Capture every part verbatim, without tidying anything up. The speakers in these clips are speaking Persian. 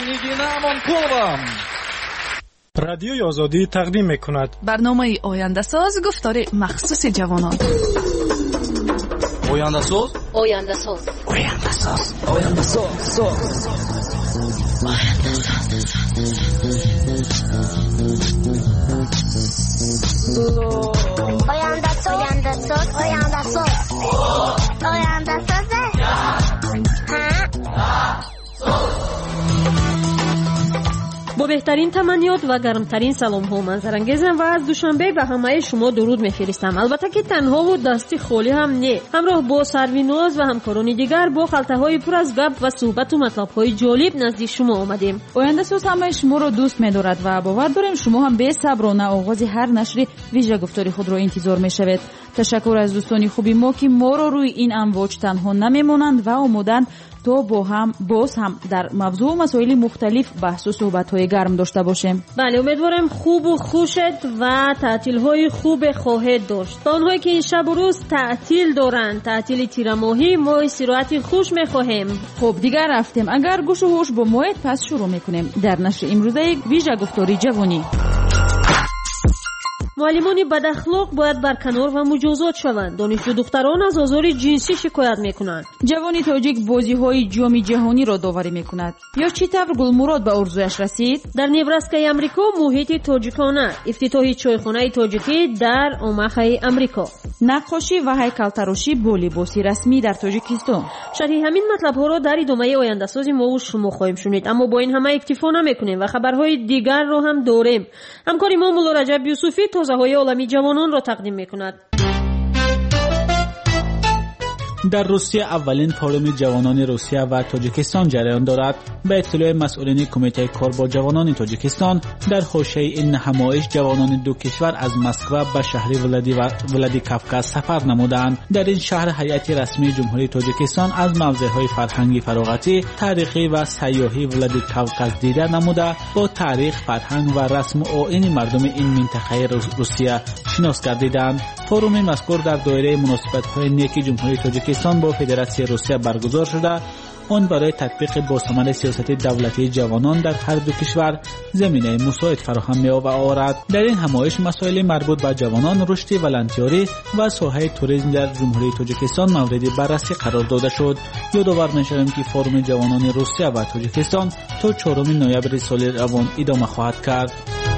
نگین امانپورم. رادیوی آزادی تقدیم میکند برنامه آینده ساز گفتار مخصوص جوانان. آینده ساز آینده ساز آینده ساز آینده ساز آینده ساز آینده ساز آینده ساز آینده ساز با بهترین تمنیات و گرمترین سلام ها منظرانگیزم و از دوشنبه به همه شما درود میفرستم. البته که تنها و دستی خالی هم نه، همراه با سرویناز و همکاران دیگر با خلطه های پر از گپ و صحبت و مطلب های جالب نزدیک شما آمدیم. آینده ساز همه شما رو دوست می‌دارد و باور داریم شما هم به صبرانه آغاز هر نشر ویژه گفتاری خود را انتظار می‌شوید. تشکر از دوستانی خوبی ما که ما رو روی این امواج تنها نمیمونند و آمدند تا با هم باز هم در موضوع و مسائل مختلف بحث و صحبت‌های گرم داشته باشیم. بله، امیدوارم خوب و خوشت و تعطیل‌های خوب خواهد داشت. تا اونهایی که این شب و روز تعطیل دارند، تعطیل تیر ماهی، ما استراحت خوش می‌خواهیم. خب دیگر رفتیم. اگر گوش و هوش با ما پس شروع می‌کنیم در نشر امروزه ویژه گفتاری جوانی. معلمان بد اخلاق باید برکنار و مجازات شوند. دانشجو دختران از آزار جنسی شکایت میکنند. جوانی تاجیک بازی‌های جام جهانی را داوری میکند. یا چطور گلمراد به آرزویش رسید؟ در نبراسکای امریکا محیط تاجیکانه، افتتاح چایخانه تاجیکی در اوماهای امریکا. نقاشی و هیکل‌تراشی با لباسی رسمی در تاجیکستان. شرح همین مطلب‌ها را در ادامه آینده ساز ما و شما خواهیم شنید، اما با این همه اکتفا نمی‌کنیم و خبرهای دیگر را هم داریم. همکار ما مولا رجب یوسفی تازه‌های عالمی جوانان را تقدیم می‌کند. در روسیه اولین فورم جوانان روسیه و تاجیکستان جریان دارد. به اطلاع مسئولین کمیته کار با جوانان تاجیکستان، در حوزه این نمایش جوانان دو کشور از مسکو به شهر ولادی و ولادیکاوکاز سفر نمودند. در این شهر هیئت رسمی جمهوری تاجیکستان از موضوعهای فرهنگی فراغتی، تاریخی و سیاحی ولادیکاوکاز دیده نموده با تاریخ، فرهنگ و رسم و آیین مردم این منطقه روسیه شناس گردیدند. فورم مذکور در دایره مناسبت‌های نیکی جمهوری تاجیکستان با فدراسیون روسیه برگزار شده. آن برای تطبیق باثمر سیاست دولتی جوانان در هر دو کشور زمینه مساعد فراهم می‌آورد. در این همایش مسائل مربوط به جوانان، رشد ولنتیاری و ساحه توریسم در جمهوری تاجیکستان مورد بررسی قرار داده شد. یادآور می‌شویم که فورم جوانان روسیه و تاجیکستان تا چهارم نوامبر سال روان ادامه خواهد کرد.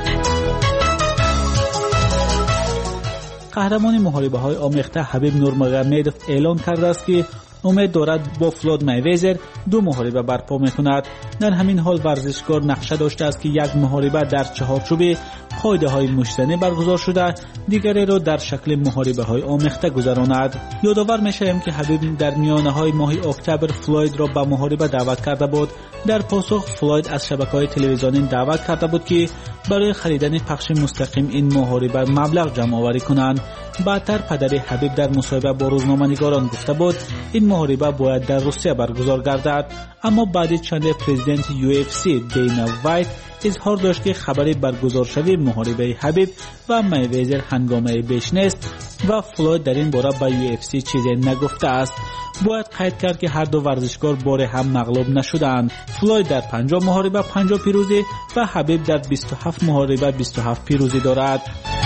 قهرمان محاربه‌های آمیخته حبیب نورمگomedov اعلان کرده است که امید دارد با فلوید میوزر دو محاربه برپا می‌کند. در همین حال ورزشکار نقشه داشته است که یک محاربه در چهارچوب قاعده‌های مشترک برگزار شده، دیگری را در شکل محاربه‌های آمیخته گذراند. یادآور می‌شویم که حبیب در میانه‌های ماه اکتبر فلوید را به محاربه دعوت کرده بود. در پاسخ فلوید از شبکه‌های تلویزیونی دعوت کرده بود که برای خریدن پخش مستقیم این محاربه مبلغ جمع آوری کنند. بعدتر پدر حبیب در مصاحبه با روزنامه‌نگاران گفته بود این محاربه باید در روسیه برگزار گردد، اما بعد چند پرزیدنت یو اف سی دینا وایت اظهار داشت که خبری برگزار شوی محاربه حبیب و میوزر هنگامه بیش نیست و فلوید در این باره به یو اف سی چیزی نگفته است. باید قید کرد که هر دو ورزشکار بار هم مغلوب نشدند. فلوید در پنجاه محاربه پنجاه پیروزی و حبیب در بیست و هفت محاربه بیست و هفت پیروزی دارد.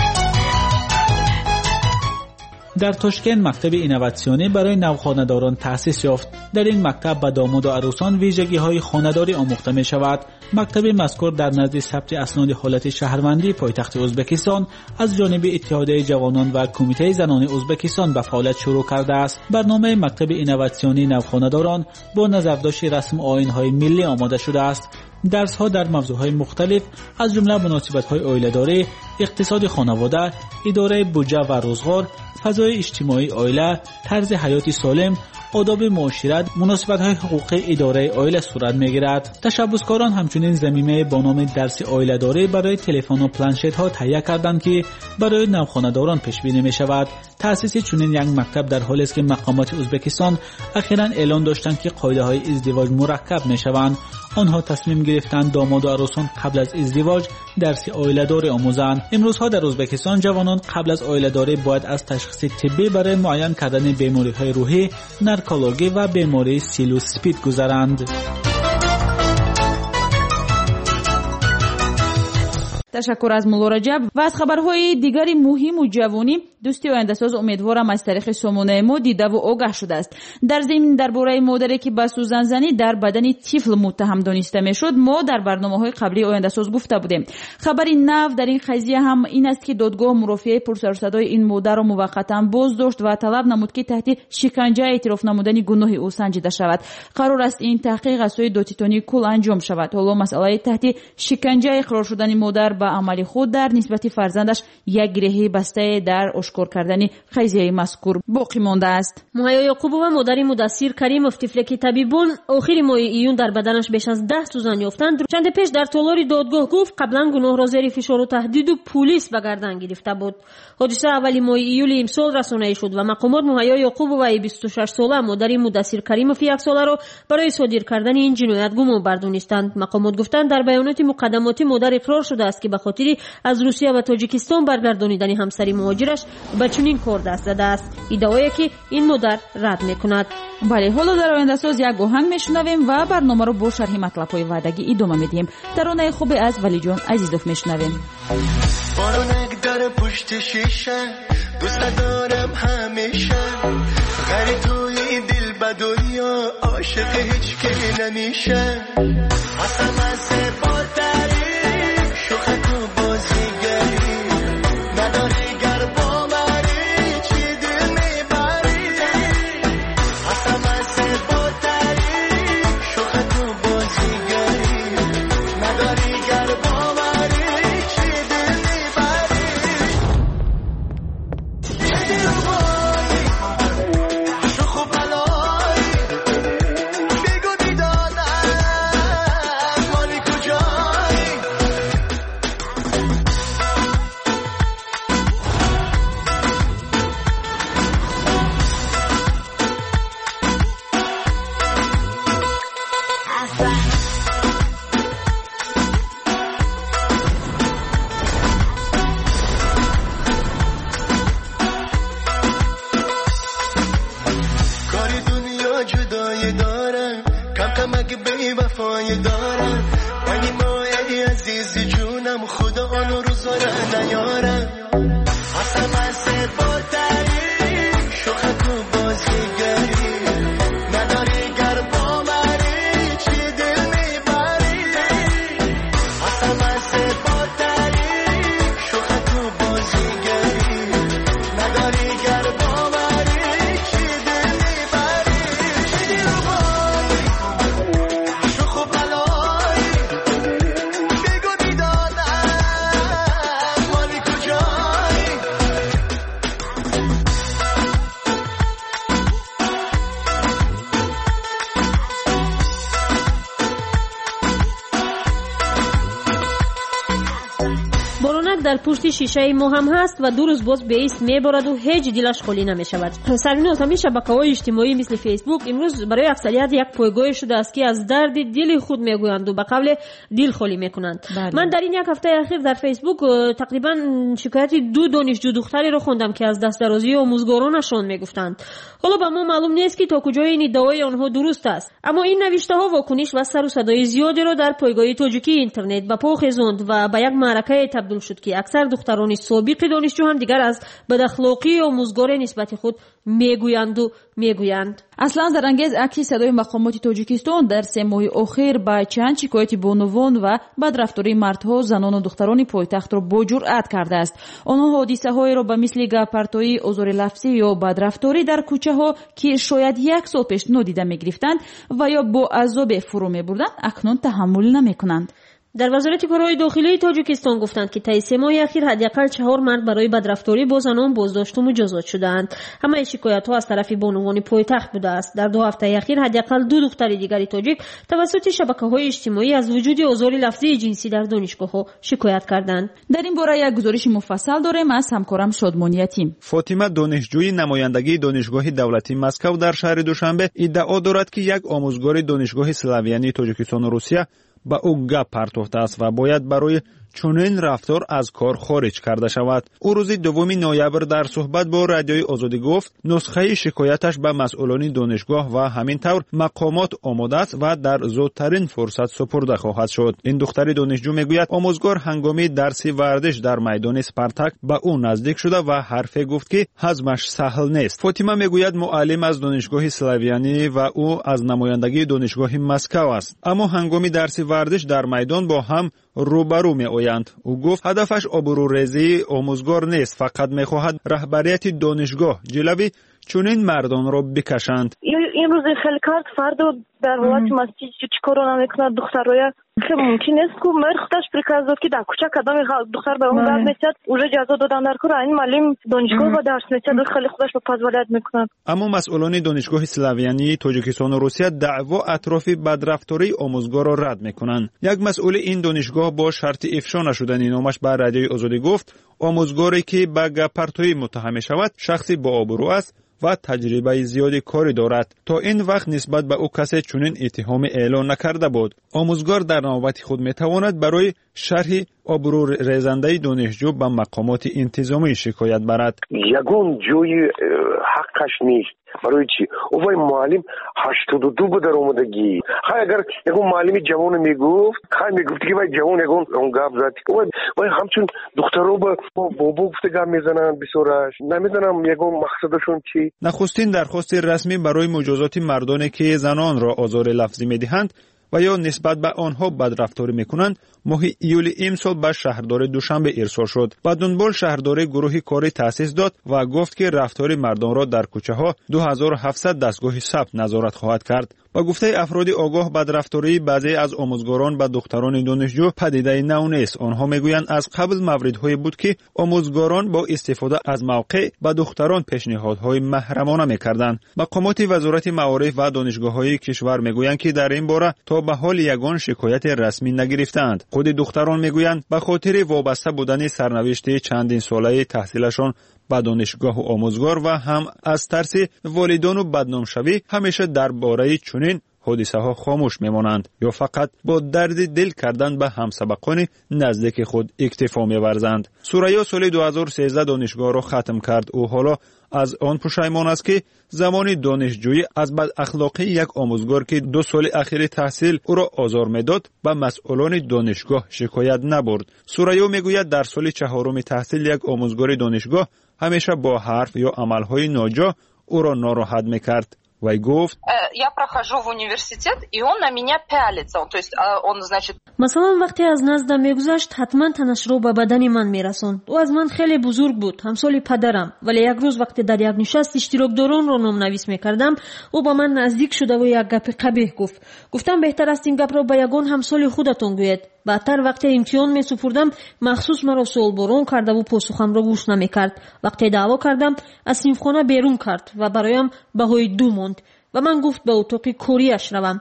در تاشکند مکتب اینواتسیونی برای نوخانه‌داران تأسیس یافت. در این مکتب به داماد و عروسان ویژگی‌های خانه‌داری آموخته می‌شود. مکتب مذکور در نزد ثبت اسناد حالت شهروندی پایتخت ازبکستان از جانب اتحادیه جوانان و کمیته زنان ازبکستان به فعالیت شروع کرده است. برنامه مکتب اینواتسیونی نوخانه‌داران با نظرداشت رسم آیین‌های ملی آماده شده است. درس‌ها در موضوع‌های مختلف از جمله مناسبت‌های عائله‌داری، اقتصاد خانواده، اداره بودجه و روزگار، فضای اجتماعی عائله، طرز حیات سالم، آداب معاشرت، مناسبت‌های حقوقی اداره عائله صورت می‌گیرد. تشبثکاران همچنین ضمیمه با نام درس عائله‌داری برای تلفن و پلنشت‌ها تهیه کردند که برای نوخانه‌داران پیش بینی می‌شود. تأسیس چنین یک مکتب در حالی است که مقامات ازبکستان اخیراً اعلان داشتند که قاعده‌های ازدواج مرکب می‌شوند. آنها تصمیم گرفتند داماد و عروسان قبل از ازدواج درس عائله‌داری آموزند. امروزها در ازبکستان جوانان قبل از عائله‌داری باید از تشخیص طبی برای معاین کردن بیماری‌های روحی، نارکولوژی و بیماری سیلوسپید گذرند. تشکر از مولا رجب و از خبرهای دیگری مهم و جوانی. دوستی آینده‌ساز امیدوارم از طریق سامانه ما دیده و آگاه شده است. در ضمن درباره مادری که به سوزن زنی در بدن طفل متهم دانسته میشد ما در برنامه‌های قبلی آینده‌ساز گفته بودیم. خبری نو در این قضیه هم این است که دادگاه مرافعه پرسرصدای این مادر را موقتا بازداشت و طلب نمود که تحت شکنجه اعتراف نمودن گناه او سنجیده شود. قرار است این تحقیق از سوی دادستانی کل انجام شود. حالا مسئله تحت شکنجه اقرار شدن مادر به عمل خود در نسبت فرزندش یک گره بسته در اشکار کردن قضیه مذکور باقی مانده است. مهیا یعقوبова مادر مدثر کریمов طفلی که طبیبان آخر ماه ایون در بدنش بیش از ده سوزن یافتند چند پیش در تالار دادگاه گفت قبلا گناه را زیر فشار و تهدید و پلیس به گردن گرفته بود. حادثه اولی ماه ایول امسال رسانه شد و مقامات مهیا یعقوبova بیست و شش ساله مادر مدثر کریمov یک ساله را برای صادر کردن این جنایت گمان بردانستند. مقامات گفتند در بیانات مقدماتی مادر اقرار شده است که به خاطر از روسیه و تاجیکستان برگردانیدن همسری مهاجرش به چنین کار دست زده است. ادعایی که این مادر رد میکند. بله، حالا در آینده ساز یک آهنگ میشنویم و برنامه رو با شرح مطلب‌های وعدگی ادامه میدیم. ترانه خوب از ولی جان عزیزوف میشنویم. بارونک در پشت شیشه دوست دارم همیشه غری توی دل بدویا عاشق هیچ که نمیشه اصلا از باتری شوخک و بازیگری نداری گر باوری چی دل میبری اصلا از باتری شوخک و بازیگری نداری گر باوری چی دل میبری چی دل بایی شوخ و بلایی بگو دیدانم مالی کجایی کاری دنیا جدایی داره کم کم اگه بی وفایی داره ولی ما ای عزیزی جونم خدا آنو روزاره نیاره اصلا از باتری شوخک و بازیگری نداری گر باوری چی دل میبری اصلا از باتری شوخک و بازیگری نداری گر باوری چی دل میبری چی دل بایی شوخ و بلایی بگو دیدانم مالی کجایی بارونک در پشت شیشه ما هم هست و دو روز باز به ایست میبارد و هیچ دلش خالی نمیشود. سریناز همین شبکه‌های اجتماعی مثل فیسبوک امروز برای اکثریت یک پایگاه شده است که از درد دل خود میگویند و به قول دل خالی میکنند. بله. من در این یک هفته اخیر در فیسبوک تقریبا شکایت دو دانشجو دختری رو خوندم که از دست درازی آموزگارانشان میگفتند. حالا به ما معلوم نیست که تا کجای این ادعای آنها درست است، اما این نوشته ها واکنش و سر و صدای زیادی را در پایگاه تاجیکی اینترنت به پا خیزاند و به یک معرکه تبدیل شد که اکثر دختران سابق دانشجو هم دیگر از بداخلاقی آموزگار نسبت خود میگویند و میگویند. اصلا زرانگیز عکس صدای مقامات تاجیکستان در سه ماه اخیر با چند شکایت بانوان و بدرفتاری مردها، زنان و دختران پایتخت را با جرأت کرده است. آنها حادثه های را به مثل گپرتایی، آزار لفظی یا بدرفتاری در کوچه ها که شاید یک سال پیش نادیده میگرفتند و یا با عذاب فرو میبردند اکنون تحمل نمیکنند. در وزارت کارهای داخلی تاجیکستان گفتند که طی سه ماه اخیر حداقل چهار مرد برای بدرفتاری با زنان بازداشت و مجازات شدند. همه شکایت‌ها از طرف بانوان پایتخت بوده است. در دو هفته اخیر حداقل دو دختر دیگری تاجیک توسط شبکه‌های اجتماعی از وجود آزار لفظی جنسی در دانشگاه‌ها شکایت کردند. در این باره یک گزارش مفصل داریم از همکارم شادمانی یتیم. فاطمه دانشجوی نمایندگی دانشگاه دولتی مسکو در شهر دوشنبه ادعا دارد که یک آموزگار دانشگاه سلاویانی تاجیکستان و روسیه با او گپ پرداخته است و باید برای چنین رفتار از کار خارج کرده شود. او روز دوم نوامبر در صحبت با رادیوی آزادی گفت نسخه شکایتش به مسئولان دانشگاه و همین طور مقامات آماده است و در زودترین فرصت سپرده خواهد شد. این دختر دانشجو میگوید آموزگار هنگام درس ورزش در میدان اسپارتاک به او نزدیک شده و حرف گفت که هضمش سهل نیست. فاطمه میگوید معلم از دانشگاه سلاویانی و او از نمایندگی دانشگاه مسکو است، اما هنگام درس ورزش در میدان با هم روبرو می آیند. او گفت هدفش آبروریزی آموزگار نیست، فقط میخواهد رهبریت دانشگاه جلوی چنین مردان را بکشند. این روز خیلی کارت فردا در حالت مستی چیکار نمیکنه دخترای خیلی ممکن است که مرختش پریکاز داد که در کوچه کدام دختر به اون رد میشد اونجا جزا دادن در کار این معلم دانشگاه و درس میشد خیلی خودش به پزوالت میکنه. اما مسئولان دانشگاه سلاویانی تاجیکستان و روسیه دعوا اطراف بدرفتاری آموزگار را رد میکنند. یک مسئول این دانشگاه با شرط افشا نشدن نامش به رادیوی آزادی گفت آموزگاری که به گپرتویی متهم شود شخصی با آبرو است و تجربه زیادی کاری دارد. تا این وقت نسبت به او کسی چنین اتهام اعلان نکرده بود. آموزگار در نوبت خود میتواند برای شرح آبرو ریزنده دانشجو به مقامات انتظامی شکایت برد. یگون جوی حقش نیست. برای چی؟ او وای معلم هشتاد و دو بود در آمدگی. خواهی اگر یکون معلمی جوان میگفت خواهی میگفت که وای جوان یکون اون گفت زد وای وای همچون دخترو با بابا گفته گفت میزنن بسورش نمیدونم یکون مقصدشون چی. نخستین درخواست رسمی برای مجازات مردانی که زنان را آزار لفظی میدهند و یا نسبت به آنها بدرفتاری میکنند ماه ایول امسال به شهردار دوشنبه ارسال شد. به دنبال شهردار گروهی کاری تأسیس داد و گفت که رفتار مردان را در کوچه ها دو هزار و هفتصد دستگاه ثبت نظارت خواهد کرد. با گفته افراد آگاه بدرفتاری بعضی از آموزگاران به دختران دانشجو پدیده نو نیست. آنها میگویند از قبل موردهایی بود که آموزگاران با استفاده از موقع به دختران پیشنهادهای محرمانه میکردند. مقامات وزارت معارف و دانشگاه‌های کشور میگویند که در این باره تا به حال یگان شکایت رسمی نگرفتند. خود دختران میگویند به خاطر وابسته بودن سرنوشت چندین ساله تحصیلشان به دانشگاه و آموزگار و هم از ترس والدان و بدنام شوی همیشه درباره چنین حادثه ها خاموش میمانند یا فقط با درد دل کردن به همسبقان نزدیک خود اکتفا می‌ورزند. سوریا سال دو هزار و سیزده دانشگاه را ختم کرد. او حالا از آن پشیمان است که زمان دانشجویی از بد اخلاقی یک آموزگار که دو سال اخیر تحصیل او را آزار میداد به مسئولان دانشگاه شکایت نبرد. سوریا میگوید در سال چهارم تحصیل یک آموزگار دانشگاه همیشه با حرف یا عملهای ناجا او را ناراحت میکرد. وای گفت я прохожу в университет и он на меня пялится. То есть он значит مثلا وقتی از نزدم میگذشت حتما تنش رو به بدن من میرسوند. او از من خیلی بزرگ بود، همسال پدرم، ولی یک روز وقتی در یک نشست اشتراکداران رو نام نویس میکردم او با من نزدیک شده و یک گپ قبیح گفت. گفتم بهتر است این گپ را به یگان همسال خودتون گویید. بعدتر وقتی امتحان می سپردم مخصوص مرا سوال باران کرده و پاسخم را گوش نمیکرد. وقتی دعوا کردم از صنفخانه بیرون کرد و برایم بهای دو ماند و من گفت به اتاق کوریش روم.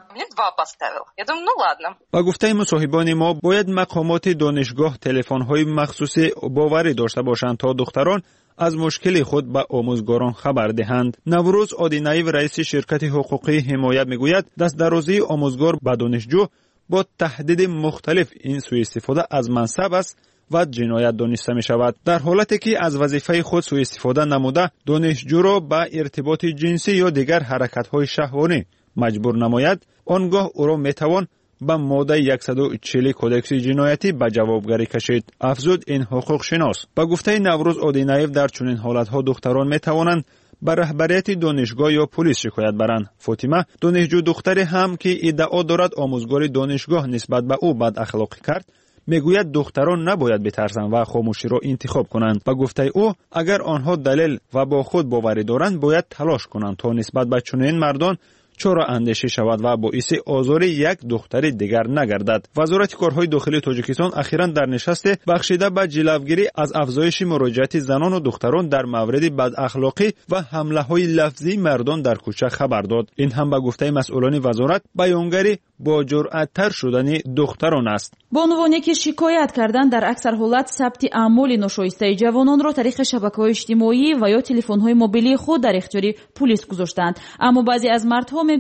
با گفته مصاحبان ما باید مقامات دانشگاه تلفن‌های مخصوصی باوری داشته باشند تا دختران از مشکل خود به آموزگاران خبر دهند. نوروز آدینایی و رئیس شرکت حقوقی حمایت میگوید دست درازی آموزگار به دانشجو با تهدید مختلف این سوء استفاده از منصب است و جنایت دانسته می شود. در حالتی که از وظیفه خود سوء استفاده نموده دانشجو را به ارتباط جنسی یا دیگر حرکت های شهوانی مجبور نماید، آنگاه او را می توان به ماده صد و چهل کودکس جنایتی به جوابگری کشید، افزود این حقوق شناس. با گفته نوروز آدینایف در چنین حالتها دختران می توانند به رهبریت دانشگاه یا پلیس شکایت برند. فاطمه دانشجو دختری هم که ادعا دارد آموزگار دانشگاه نسبت به او بد اخلاقی کرد میگوید دختران نباید بترسند و خاموشی را انتخاب کنند. با گفته او اگر آنها دلیل و با خود باوری دارند باید تلاش کنند تا نسبت به چنین مردان چرا اندیشه شود و باعث آزار یک دختر دیگر نگردد. وزارت کارهای داخلی تاجیکستان اخیراً در نشست بخشیده به جلوگیری از افزایش مراجعت زنان و دختران در مورد بد اخلاقی و حمله های لفظی مردان در کوچه خبر داد. این هم به گفته مسئولان وزارت بیانگری با جرأت‌تر شدن دختران است. بانوانی که شکایت کردند در اکثر حالت ثبت اعمال ناشایسته جوانان را طریق شبکه‌های اجتماعی و یا تلفن‌های موبیلی خود در اختیار پلیس گذاشتند. اما بعضی از مردها میگویند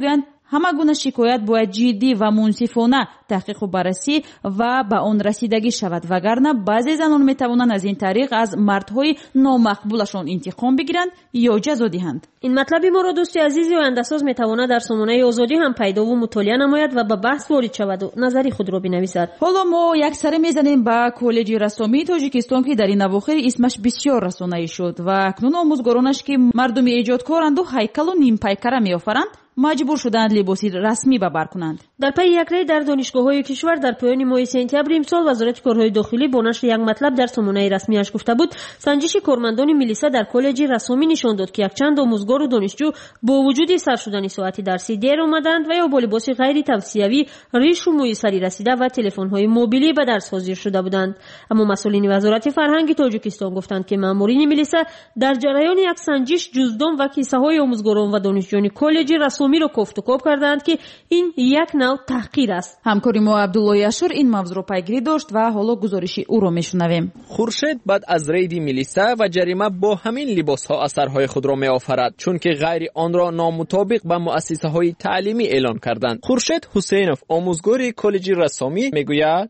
همه گونه شکایت باید جدی و منصفانه تحقیق و بررسی و به آن رسیدگی شود، وگرنه بعضی زنان میتوانند از این طریق از مردهای نامقبولشان انتقام بگیرند یا جزا دهند. این مطلبی ما را دوستی عزیزی و اندساز میتواند در سامانه آزادی هم پیدا و مطالعه نماید و به بحث وارد شود و نظری خود را بنویسد. حالا ما یک سر میزنیم به کالج رسامی تاجیکستان که در این اواخر اسمش بسیار رسانه‌ای شد و اکنون آموزگارانش که مردم ایجادکارند و هیکل و نیم پیکره میآفرند مجبور شدند لباسی رسمی به بر کنند. در پی یک ری در دانشگاه‌های کشور در پایان ماه سپتامبر امسال وزارت کارهای داخلی با نشر یک مطلب در سامانه رسمیش گفته بود سنجش کارمندان ملیسا در کالج رسامی نشان داد که یک چند آموزگار و دانشجو با وجود سر شدن ساعت درسی دیر آمدند و یا با لباس غیر توصیوی، ریش و موی سری رسیده و تلفن‌های موبیلی به درس حاضر شده بودند. اما مسئولین وزارت فرهنگ تاجیکستان گفتند که مامورین ملیسا در جریان یک سنجش جزدان و کیسه‌های آموزگاران و دانشجویان کالج رسامی را کفت و کاب کردند که این یک نوع تحقیر است. همکاری ما عبدالله اشور این موضوع را پیگیری داشت و حالا گزارشی او را میشنویم. خورشید بعد از رید ملیسا و جریمه با همین لباس‌ها اثرهای خود را می‌آفرد چون که غیر آن را نامطابق به مؤسسه‌های تعلیمی اعلان کردند. خورشید حسینов آموزگار کالج رسامی میگوید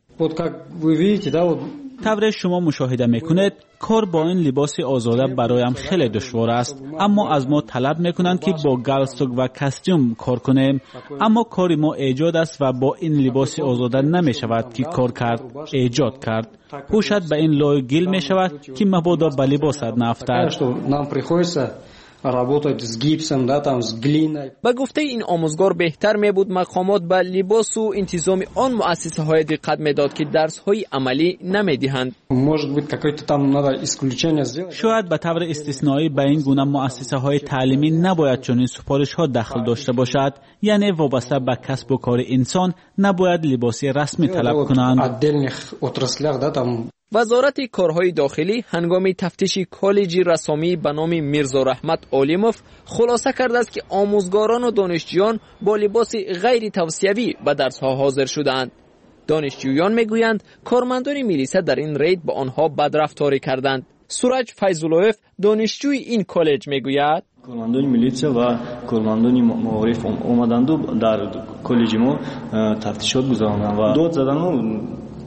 طور شما مشاهده میکنید کار با این لباس آزاده برایم خیلی دشوار است، اما از ما طلب میکنند که با گالستوک و کاستیوم کار کنیم، اما کار ما ایجاد است و با این لباس آزاده نمیشود که کار کرد ایجاد کرد. پوشد به این لای گل میشود که مبادا به لباست نفتد. با گفته این آموزگار بهتر می بود مقامات به لباس و انتظام آن مؤسسه های دقت می داد که درس های عملی نمی دهند. شاید به طور استثنایی به این گونه مؤسسه های تعلیمی نباید چنین سفارش ها دخل داشته باشد، یعنی وابسته به کسب و کار انسان نباید لباسی رسمی طلب کنند. وزارت کارهای داخلی هنگام تفتیش کالج رسامی به نام میرزا رحمت علیموف خلاصه کرده است که آموزگاران و دانشجویان با لباس غیر توصیوی به درس‌ها حاضر شدند. دانشجویان میگویند کارمندان ملیسا در این رید با آنها بدرفتاری کردند. سورج فیض‌الله‌اف دانشجوی این کالج میگوید کارمندان ملیسا و کارمندان معارف اومدند و در کالج ما تفتیشات گذراندند و داد زدن و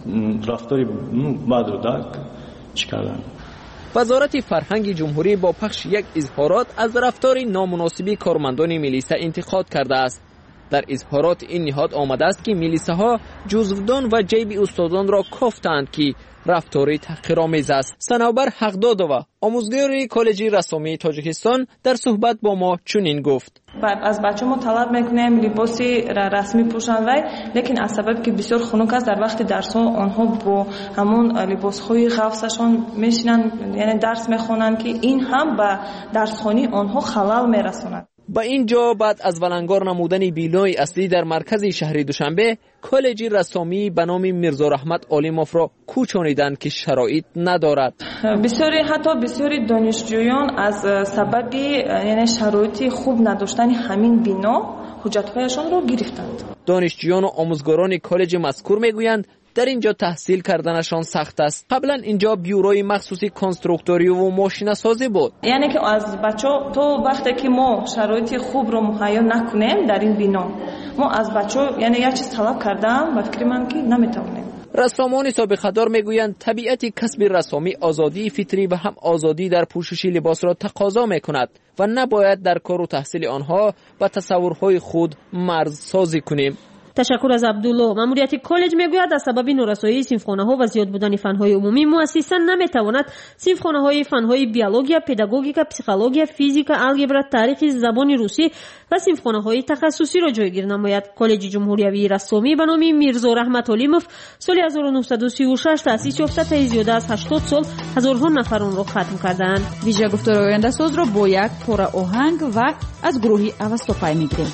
رفتاری بد رو درک کردند. وزارت فرهنگ جمهوری با پخش یک اظهارات از رفتار نامناسبی کارمندان ملیسا انتقاد کرده است. در اظهارات این نهاد آمده است که ملیساها جزودان و جیب استادان را کافتند که رفتاری تحقیرآمیز است. صنوبر حقدادова آموزگار کالج رسامی تاجیکستان در صحبت با ما چنین گفت: از بچه ما طلب میکنیم لباسی رسمی پوشن وی، لیکن از سبب که بسیار خنک است در وقت درس ها آنها با همون لباس های خاصشان میشینن، یعنی درس میخونن که این هم به درس خوانی آنها خلل میرساند. با اینجا بعد از ولنگار نمودن بینای اصلی در مرکز شهر دوشنبه، کالج رسامی به نام میرزا رحمت علیموف را کوچانیدند که شرایط ندارد. بسیاری حتی بسیاری دانشجویان از سبب یعنی شرایط خوب نداشتن همین بنا حجت‌هایشان را گرفتند. دانشجویان و آموزگاران کالج مذکور میگویند در اینجا تحصیل کردنشان سخت است. قبلا اینجا بیوروی مخصوصی کنسترکتوری و ماشین سازی بود. یعنی که از بچه‌ها تو وقتی که ما شرایط خوب رو مهیا نکنیم در این بنا، ما از بچه‌ها یعنی یک چیز طلب کردم و فکر من که نمیتونیم. رسامان سابقه دار میگویند طبیعت کسب رسامی آزادی فطری و هم آزادی در پوشش لباس را تقاضا میکند و نباید در کار و تحصیل آنها با تصورهای خود مرز سازی کنیم. تشکر از عبدالله. ماموریت کالج میگوید از سبب نورسایی صنفخانه‌ها و زیاد بودن فن‌های عمومی مؤسسه نمیتواند صنفخانه‌های فن‌های بیولوژی، پداگوژیک، پسیخولوژی، فیزیک، الگبرا، تاریخ، زبان روسی و صنفخانه‌های تخصصی را جایگیر نماید. کالج جمهوری رسامی به نام میرزا رحمت علیموف سال هزار و نهصد و سی و شش تأسیس یافته تا زیاده از هشتاد سال هزارها نفر آن را ختم کردند. ویژه گفتار آینده ساز را با یک پاره آهنگ و از گروهی اوستاپای میگیریم.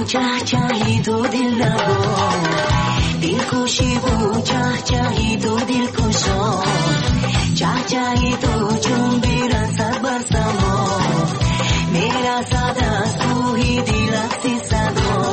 چه چهی تو دل نبا دل کشی بو چه چهی تو دل کشا چه چهی تو چون برسد بر سما میرسد از کوهی دلکسی صدا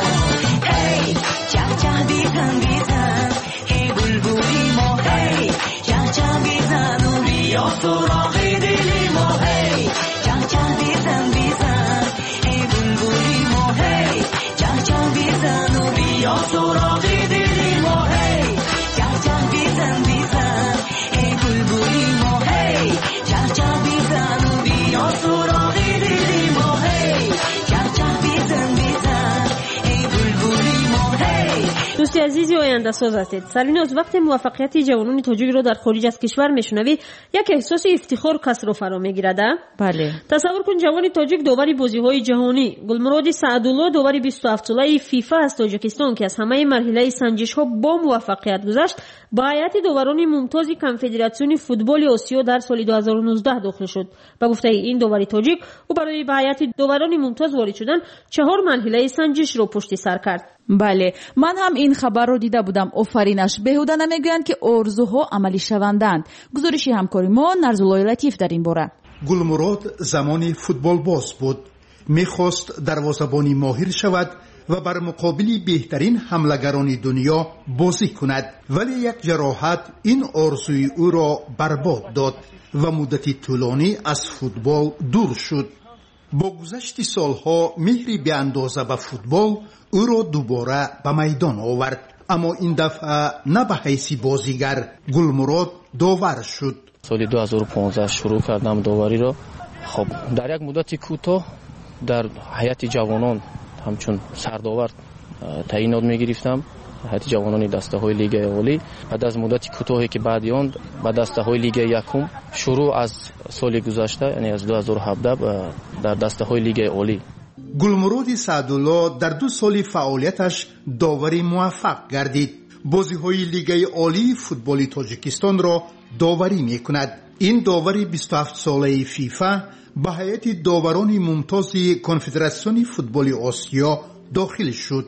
هی چه چه بیزن بیزن هی بلبلی ما هی چه چه بیزن و بیا سراغ دل ما هی چه چه بیزن بیزن هی بلبلی ما هی چه چه بیزن و بیا سراغ دل ما هی چه چه بیزن بیزن هی بلبلی ما هی چه چه بیزن و بیا سراغ دل ما هی چه چه بیزن بیزن هی بلبلی ما هی. دوستی عزیزی آینده ساز هستید. سریناز وقتی موفقیت جوانان تاجیک رو در خارج از کشور میشنوی یک احساس افتخار کس رو فرا میگیرد. بله. تصور کن جوانی تاجیک داوری بازی‌های جهانی، گلمراد سعدالله داوری بیست و هفت ساله فیفا از تاجیکستان که از همه مرحله سنجش‌ها با موفقیت گذشت، با هیئت داوران ممتاز کنفدراسیون فوتبال آسیا در سال دو هزار و نوزده داخل شد. به گفته این داوری تاجیک، او برای به هیئت داوران ممتاز وارد شدن چهار مرحله سنجش رو پشت سر کرد. بله، من هم این خبر رو دیده بودم. آفرینش. بهوده نمیگویند که آرزوها عملی شوندند. گزارشی همکاری ما نرزالله لطیف در این باره. گلمراد زمانی فوتبال باز بود. میخواست دروازه‌بانی ماهر شود و بر مقابل بهترین حملگران دنیا بازی کند، ولی یک جراحت این آرزوی او را برباد داد و مدتی طولانی از فوتبال دور شد. با گذشت سالها مهری به اندازه به فوتبال او را دوباره به میدان آورد، اما این دفعه نه به حیث بازیگر. گلمراد داور شد. سال دو هزار و پانزده شروع کردم داوری را. خب در یک مدت کوتاه در هیئت جوانان همچون سرداور تعیینات می‌گرفتم. هیئت جوانان دسته های لیگ عالی. بعد از مدت کوتاهی که بعد آن به دسته های لیگ یکم شروع از سال گذشته، یعنی از دو هزار و هفده در دسته های لیگ عالی. گلمراد سعدالله در دو سال فعالیتش داوری موفق گردید. بازی‌های لیگ عالی فوتبال تاجیکستان را داوری می‌کند. این داوری بیست و هفت ساله فیفا به هیئت داوران ممتاز کنفدراسیون فوتبال آسیا داخل شد.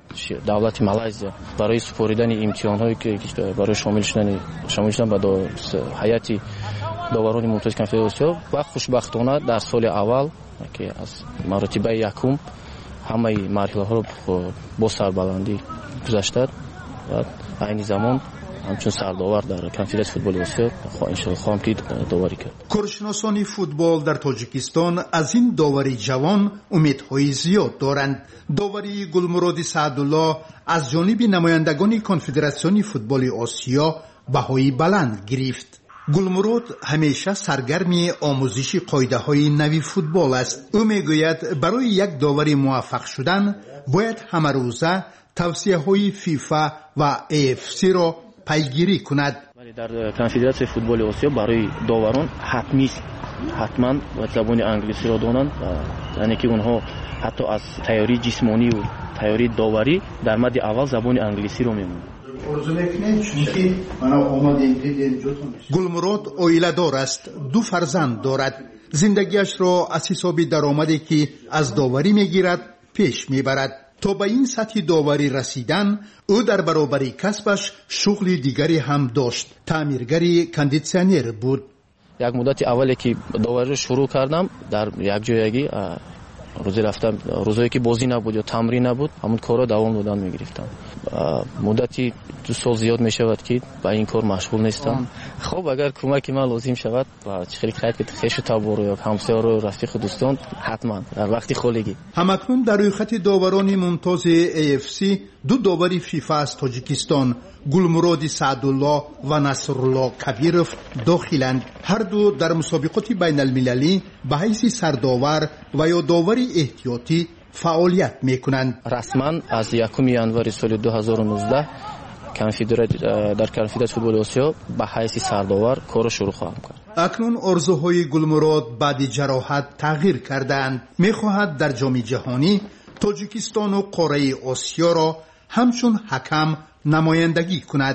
دولت مالایزیا برای سپاریدن امتحان‌هایی که برای شامل شدن شامل شدن به هیئت داوران ممتاز کنفدراسیون آسیا و خوشبختانه در سال اول که از مرتبه یکم همه مرحله‌ها را با سربلندی گذشته و این زمان همچون سرداور در کنفدراسیون فوتبال آسیا انشاءالله خواهم که داوری کرد. کارشناسان فوتبال در تاجیکستان از این داوری جوان امیدهای زیاد دارند. داوری گلمراد سعدالله از جانب نمایندگان کنفدراسیون فوتبال آسیا بهای بلند گرفت. گلمراد همیشه سرگرم آموزش قاعده های نوی فوتبال است. او میگوید برای یک داوری موفق شدن باید همه روزه توصیه های فیفا و ای اف سی را پیگیری کند. در کنفدراسیون فوتبال آسیا برای داوران حتمی است حتما زبان انگلیسی را دانند، یعنی که اونها حتی از تیاری جسمانی و تیاری داوری در مد اول زبان انگلیسی را میمونند. گلمراد عائله دار است، دو فرزند دارد. زندگیش را از حساب درآمدی که از داوری میگیرد پیش میبرد. تا به این سطح داوری رسیدن او در برابر کسبش شغل دیگری هم داشت. تعمیرگری کندیسیونر بود. یک مدت اولی که داوری شروع کردم در یک جایگی روزی رفتم، روزایی که بازی نبود یا تمرین نبود همون کارا دوام دادن میگرفتم. مدتی دو سال زیاد میشود که با این کار مشغول نیستم. خب اگر کمک من لازم شود و چخیلی خیلی که خیش تبارو یا همسایه رو رفیق دوستان حتما در وقتی خالگی. همکنون در روی خط داوران ممتاز ای اف سی دو داوری فیفا از تاجیکستان گلمراد سعدالله و نصرالله کبیروف داخلند. هر دو در مسابقات بین المللی به حیث سرداور و یا داوری احتیاطی فعالیت میکنند. رسما از یکم ژانویه سال دو هزار و نوزده در کنفدراسیون فوتبال آسیا به حیث سرداور کار شروع خواهم کرد. اکنون آرزوهای گلمراد بعد جراحت تغییر کردند. میخواهد در جام جهانی تاجیکستان و قاره آسیا را همچون حکم نمایندگی کند.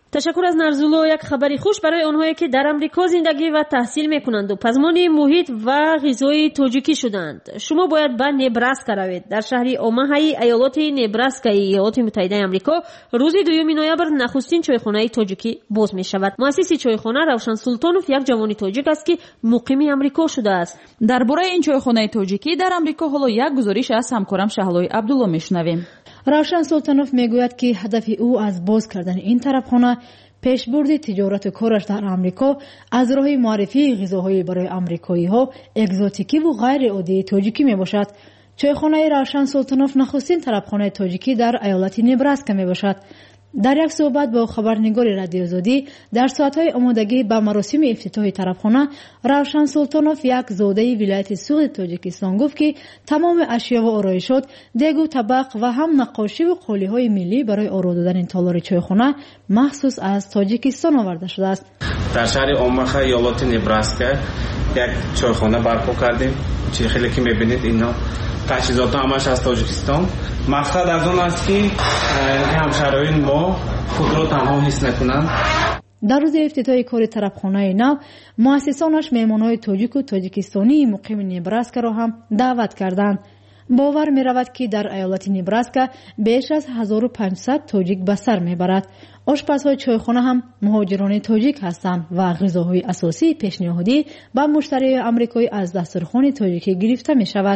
تشکر از نرزولو. یک خبری خوش برای آنهایی که در امریکا زندگی و تحصیل میکنند و پزمان محیط و غذای تاجیکی شدند. شما باید به نبراسکا روید. در شهر اوماهای ایالت نبراسکا ایالات متحده آمریکا روز دوم نوامبر نخستین چایخانه تاجیکی باز می شود. مؤسس چایخانه روشن سلطانوف یک جوان تاجیک است که مقیم آمریکا شده است. درباره این چایخانه تاجیکی در آمریکا حالا یک گزارش از همکارم شهلای عبدالله میشنویم. روشن سلطانوف میگوید که هدف او از باز کردن این طرفخانه پیشبرد تجارت کارش در آمریکا از راه معرفی غذاهای برای آمریکایی‌ها اگزوتیکی و غیر عادی تاجیکی میباشد. چایخانه روشن سلطانوف نخستین طرفخانه تاجیکی در ایالت نبراسکا میباشد. در یک صحبت با خبرنگار رادیو آزادی در ساعت‌های آمادگی به مراسم افتتاح طرفخانه، روشن سلطانوف یک زاده ولایت سوغد تاجیکستان گفت که تمام اشیا و آرایشات، دیگ و طبق و هم نقاشی و قالی‌های ملی برای آرا دادن تالار چایخانه مخصوص از تاجیکستان آورده شده است. در شهر اوماها ایالت نبراسکا یک چایخانه برپا کردیم. چه خیلی که می‌بینید اینا تجهیزات همش از تاجیکستان. مقصد از اون است که همشهران ما خود را تنها حس نکنند. در روز افتتاح کار طرفخانه نو، مؤسسانش مهمان‌های تاجیک و تاجیکستانی مقیم نبراسکا را هم دعوت کردند. باور می رود که در ایالت نبراسکا بیش از هزار و پانصد تاجیک به سر می برد. آشپزهای چایخانه هم مهاجران تاجیک هستند و غذاهای اساسی پیشنهادی به مشتری آمریکایی از دسترخوان تاجیکی گرفته می شود.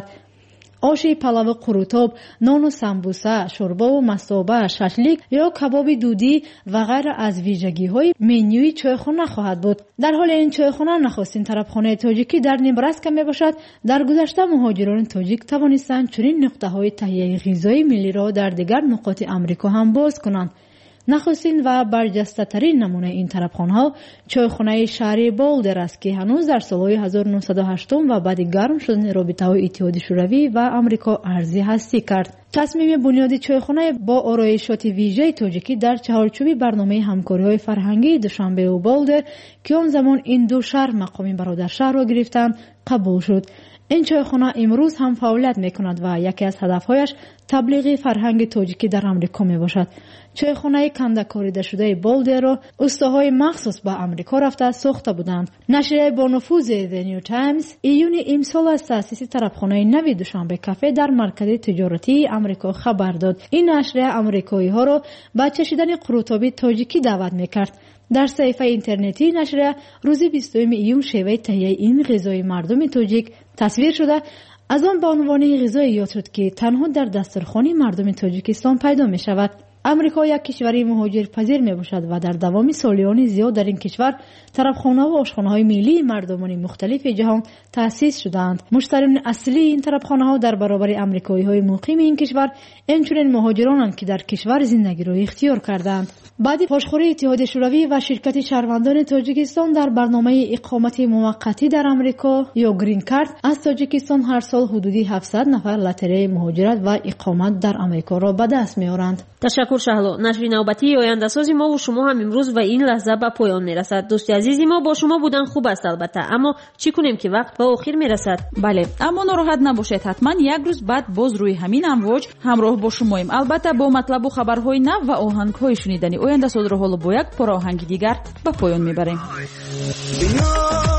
آش پلو قروتاب، نان و سمبوسه، شوربا و مصابه، ششلیک یا کباب دودی و غیره از ویژگی‌های منیوی چایخانه خواهد بود. در حال این چایخانه نخستین طرفخانه تاجیکی در نبراسکا میباشد. در گذشته مهاجران تاجیک توانستند چنین نقطه‌های تهیه غذای ملی را در دیگر نقاط آمریکا هم باز کنند. نخستین و برجسته ترین نمونه این طرفخانه ها چایخانه شهری بولدر است که هنوز در سالهای هزار و نهصد و هشت و بعد گرم شدن رابطه های اتحاد شوروی و آمریکا ارزی هستی کرد. تصمیم بنیادی چایخانه با آرایشات ویژه تاجیکی در چهارچوب برنامه همکاری های فرهنگی دوشنبه و بولدر که آن زمان این دو شهر مقام برادر شهر را گرفتند قبول شد. این چایخانه امروز هم فعالیت میکند و یکی از هدفهایش تبلیغ فرهنگ تاجیکی در آمریکا می باشد. چایخانه کنده کاریده شده بولدر را استاهای مخصوص به آمریکا رفته ساخته بودند. نشریه با نفوذ The New Times ایون امسال از تأسیس طرفخانه نوی دوشنبه کافه در مرکز تجارتی آمریکا خبر داد. این نشریه آمریکایی ها را به چشیدن قروتابی تاجیکی دعوت میکرد. در صفحه اینترنتی نشریه روز بیستم ایون شیوه تهیه این غذای مردم تاجیک تصویر شده. از آن به عنوان غذای یاد شد که تنها در دسترخوان مردم تاجیکستان پیدا می شود. امریکا یک کشوری مهاجر پذیر می باشد و در دوام سالیان زیاد در این کشور طرفخانه و آشخانه های ملی مردمان مختلف جهان تأسیس شدند. مشتریان اصلی این طرفخانه ها در برابر امریکایی های مقیم این کشور اینچنین مهاجرانند که در کشور زندگی را اختیار کردند. بعد پاشخوری اتحاد شوروی و شرکت شهروندان تاجیکستان در برنامه اقامت موقتی در آمریکا یا گرین کارت از تاجیکستان هر سال حدودی هفتصد نفر لاتری مهاجرت و اقامت در آمریکا را به دست می‌آورند. تشکر شهلا. نشر نوبتی آینده سازی ما و شما هم امروز و این لحظه به پایان میرسد. دوستی عزیزی ما با شما بودن خوب است البته، اما چی کنیم که وقت به آخر میرسد. بله، اما ناراحت نباشید، حتما یک روز بعد باز روی همین امواج همراه با شماییم، البته با مطلب و خبرهای نو و آهنگ‌های شنیدنی. آینده ساز رو حالا با یک پاره آهنگ دیگر به پایان میبریم.